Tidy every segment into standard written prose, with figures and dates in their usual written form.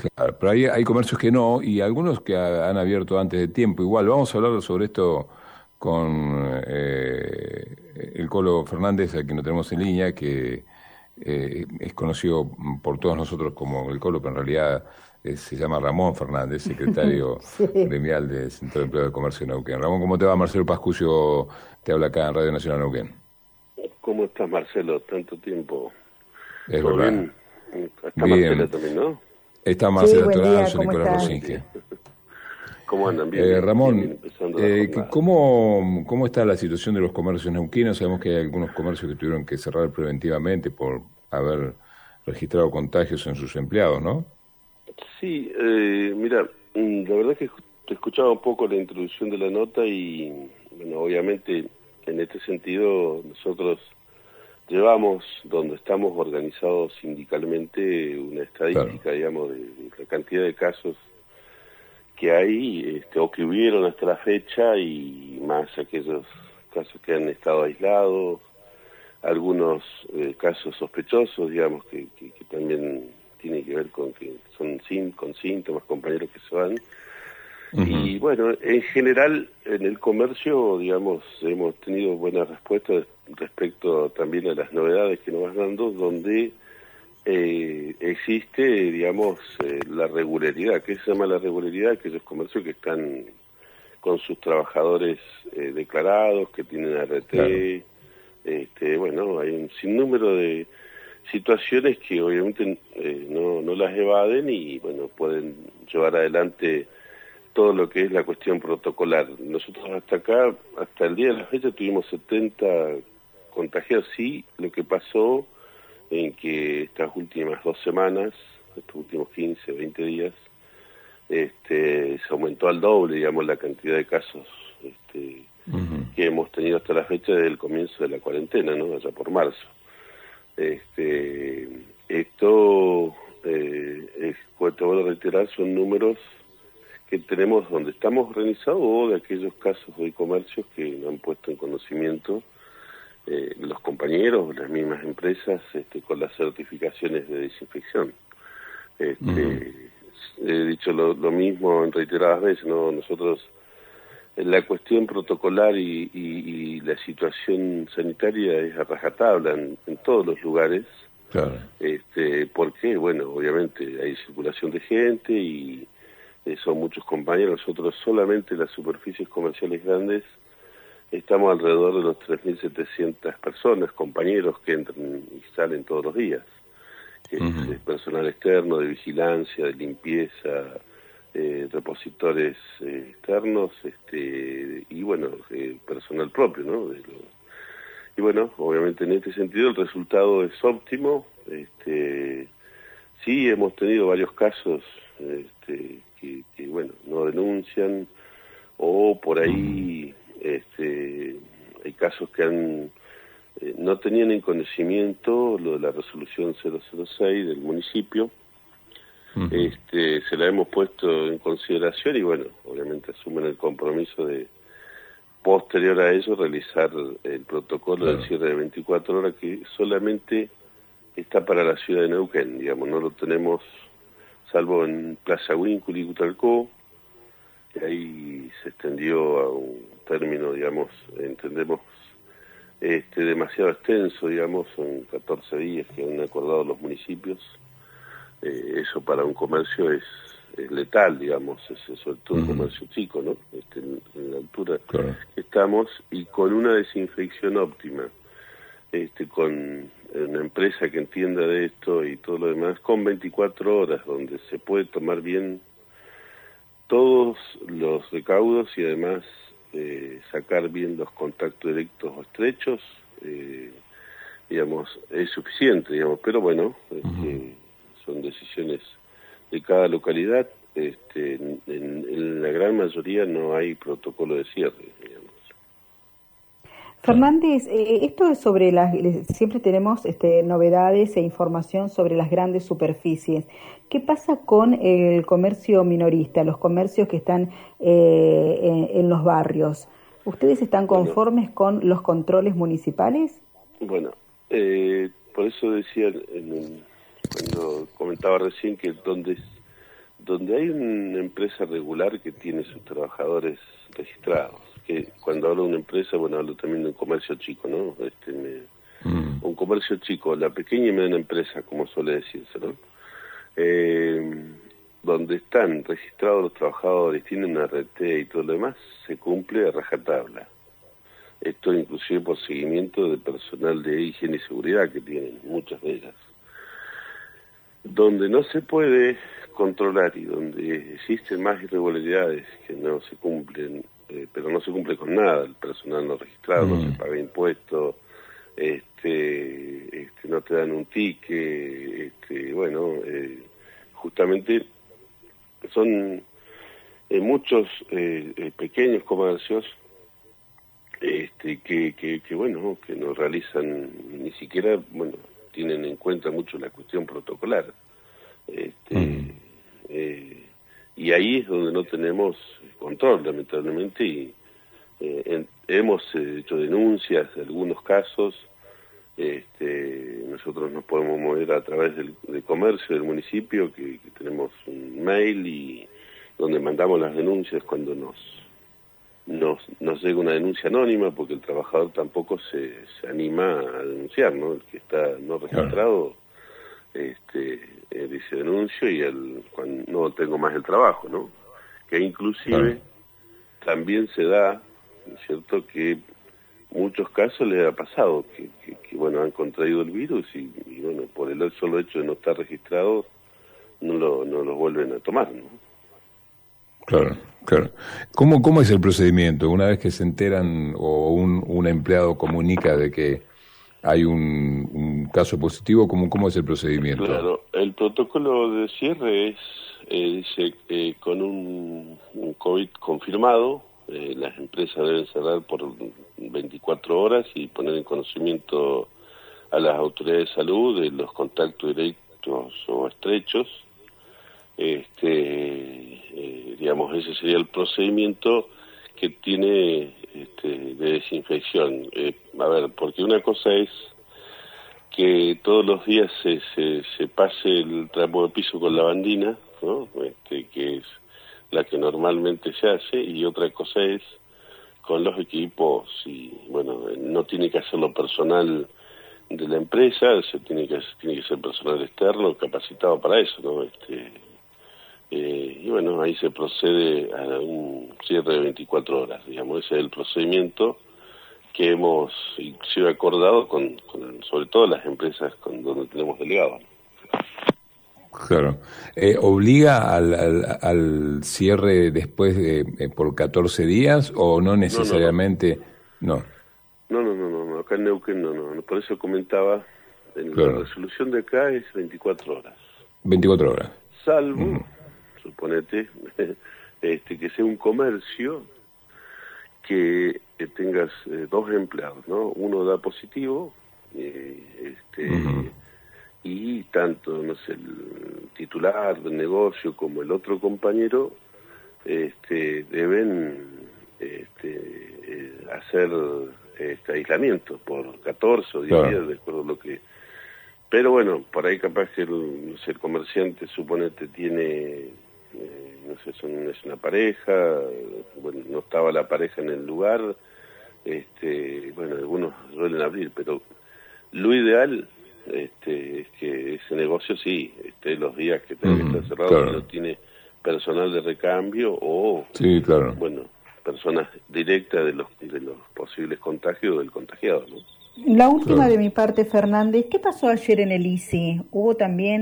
Claro, pero hay comercios que no, y algunos que han abierto antes de tiempo. Igual, vamos a hablar sobre esto con el Colo Fernández, a quien lo tenemos en línea, que es conocido por todos nosotros como el Colo, pero en realidad se llama Ramón Fernández, secretario Sí. gremial del Centro de Empleo de Comercio de Neuquén. Ramón, ¿cómo te va? Marcelo Pascucio te habla acá en Radio Nacional Neuquén. ¿Cómo estás, Marcelo? Tanto tiempo. Es ¿Todo verdad. bien? Está Marcela Bien. también, ¿no? Está Sí, Marcela buen día, Toranzo, ¿cómo Nicolás estás? Rosinski. ¿Cómo andan? Bien, bien, bien, bien, Ramón, empezando la jornada. ¿cómo está la situación de los comercios neuquinos? Sabemos que hay algunos comercios que tuvieron que cerrar preventivamente por haber registrado contagios en sus empleados, ¿no? Sí, mira, la verdad es que te escuchaba un poco la introducción de la nota y, bueno, obviamente en este sentido nosotros llevamos, donde estamos organizados sindicalmente, una Claro, estadística, digamos, de la cantidad de casos que hay o que hubieron hasta la fecha y más aquellos casos que han estado aislados, algunos casos sospechosos, digamos, que también tienen que ver con que son con síntomas, compañeros que se van. ujú, Y bueno, en general en el comercio, digamos, hemos tenido buenas respuestas respecto también a las novedades que nos van dando, donde existe, digamos, la regularidad. ¿Qué se llama la regularidad? Aquellos comercios que están con sus trabajadores declarados, que tienen claro. RT, bueno, hay un sinnúmero de situaciones que obviamente no las evaden y, bueno, pueden llevar adelante todo lo que es la cuestión protocolar. Nosotros hasta acá, hasta el día de la fecha, tuvimos 70 contagiados. Sí, lo que pasó en que estas últimas 2 semanas, estos últimos 15, 20 días, se aumentó al doble, digamos, la cantidad de casos Ujú, que hemos tenido hasta la fecha desde el comienzo de la cuarentena, ¿no? Allá por marzo. Esto, te voy a reiterar, son números que tenemos donde estamos organizados o de aquellos casos de comercios que no han puesto en conocimiento los compañeros, las mismas empresas, con las certificaciones de desinfección. ujú, Este, he dicho lo mismo en reiteradas veces, ¿no? Nosotros, en la cuestión protocolar y la situación sanitaria es a rajatabla en todos los lugares, claro. porque, bueno, obviamente hay circulación de gente y son muchos compañeros. Nosotros solamente en las superficies comerciales grandes estamos alrededor de los 3.700 personas, compañeros que entran y salen todos los días, que es Ujú, personal externo, de vigilancia, de limpieza, repositores externos, y bueno, personal propio, ¿no? Y bueno, obviamente en este sentido el resultado es óptimo. Sí, hemos tenido varios casos que, bueno, no denuncian o por ujú, ahí hay casos que no tenían en conocimiento lo de la resolución 006 del municipio. ujú, Se la hemos puesto en consideración y, bueno, obviamente asumen el compromiso de posterior a eso realizar el protocolo del claro. cierre de 24 horas que solamente está para la ciudad de Neuquén, digamos, no lo tenemos salvo en Plaza Huínculi y Cutralcó, que ahí se extendió a un término, digamos, entendemos, demasiado extenso, digamos, son 14 días que han acordado los municipios. Eso para un comercio es letal, digamos, es sobre todo un Ujú, comercio chico, ¿no? En la altura claro. que estamos y con una desinfección óptima, con una empresa que entienda de esto y todo lo demás, con 24 horas, donde se puede tomar bien todos los recaudos y además sacar bien los contactos directos o estrechos, digamos, es suficiente, digamos, pero bueno, Ujú. son decisiones de cada localidad. En la gran mayoría no hay protocolo de cierre, digamos. Claro. Fernández, esto es sobre siempre tenemos novedades e información sobre las grandes superficies. ¿Qué pasa con el comercio minorista, los comercios que están en los barrios? ¿Ustedes están Bueno, conformes con los controles municipales? bueno, por eso decía cuando comentaba recién que donde donde hay una empresa regular que tiene sus trabajadores registrados, que cuando hablo de una empresa, bueno, hablo también de un comercio chico, ¿no? Un comercio chico, la pequeña y mediana empresa, como suele decirse, ¿no? Donde están registrados los trabajadores, tienen una RT y todo lo demás, se cumple a rajatabla. Esto inclusive por seguimiento de personal de higiene y seguridad que tienen, muchas de ellas. Donde no se puede controlar y donde existen más irregularidades que no se cumplen, pero no se cumple con nada, el personal no registrado, no se paga impuestos, no te dan un ticket, justamente son muchos pequeños comercios que no realizan ni siquiera, tienen en cuenta mucho la cuestión protocolar. Y ahí es donde no tenemos control, lamentablemente, y hemos hecho denuncias de algunos casos. Nosotros nos podemos mover a través del comercio del municipio, que tenemos un mail y donde mandamos las denuncias cuando nos llega una denuncia anónima, porque el trabajador tampoco se anima a denunciar, ¿no? El que está no registrado dice denuncio y cuando no tengo más el trabajo, ¿no? Que inclusive también se da, ¿cierto?, que muchos casos les ha pasado que han contraído el virus y por el solo hecho de no estar registrado no lo vuelven a tomar, ¿no? Claro. ¿Cómo es el procedimiento? Una vez que se enteran o un empleado comunica de que hay un caso positivo, ¿cómo es el procedimiento? Claro, el protocolo de cierre dice con un COVID confirmado, las empresas deben cerrar por 24 horas y poner en conocimiento a las autoridades de salud de los contactos directos o estrechos. Ese sería el procedimiento que tiene de desinfección. Porque una cosa es que todos los días se pase el trapo de piso con lavandina, ¿no? Que es la que normalmente se hace, y otra cosa es con los equipos, y no tiene que hacerlo personal de la empresa, tiene que ser personal externo capacitado para eso, ¿no? Ahí se procede a un cierre de 24 horas, digamos. Ese es el procedimiento que hemos sido acordado con sobre todo las empresas donde tenemos delegados. Claro. ¿Obliga al cierre después por 14 días o no necesariamente? No. No, acá en Neuquén no. Por eso comentaba, la resolución de acá es 24 horas. 24 horas. Salvo, suponete, que sea un comercio que tengas 2 empleados, ¿no? Uno da positivo, y tanto, el titular del negocio como el otro compañero deben hacer aislamiento por 14 o 10 días, de acuerdo a lo que... Pero por ahí capaz que el comerciante, suponete, tiene, es una pareja, no estaba la pareja en el lugar, algunos suelen abrir, pero lo ideal es que ese negocio sí esté los días que tenga que estar cerrado, si no tiene personal de recambio o personas directas de los posibles contagios del contagiado, ¿no? La última de mi parte, Fernández, ¿qué pasó ayer en el ICI? Hubo también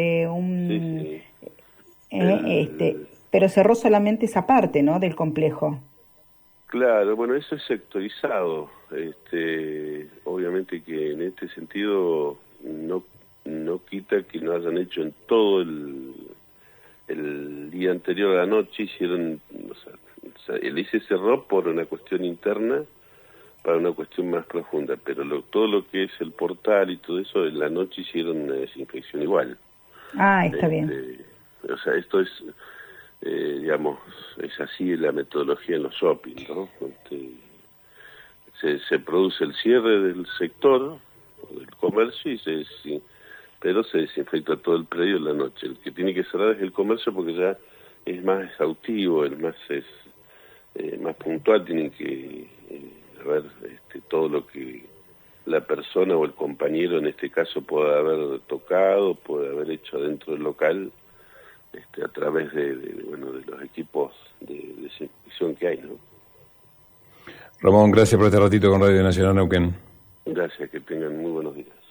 pero cerró solamente esa parte, ¿no?, del complejo. Claro, eso es sectorizado. Obviamente que en este sentido no quita que no hayan hecho en todo el día anterior a la noche, hicieron, el ICE cerró por una cuestión interna para una cuestión más profunda, pero todo lo que es el portal y todo eso, en la noche hicieron una desinfección igual. Está bien. Esto es, es así la metodología en los shopping, ¿no? Se produce el cierre del sector, del comercio, pero se desinfecta todo el predio en la noche. El que tiene que cerrar es el comercio porque ya es más exhaustivo, más puntual, tienen que ver todo lo que la persona o el compañero en este caso puede haber tocado, puede haber hecho dentro del local, a través de los equipos de desinfección que hay, ¿no? Ramón, gracias por este ratito con Radio Nacional Neuquén. Gracias, que tengan muy buenos días.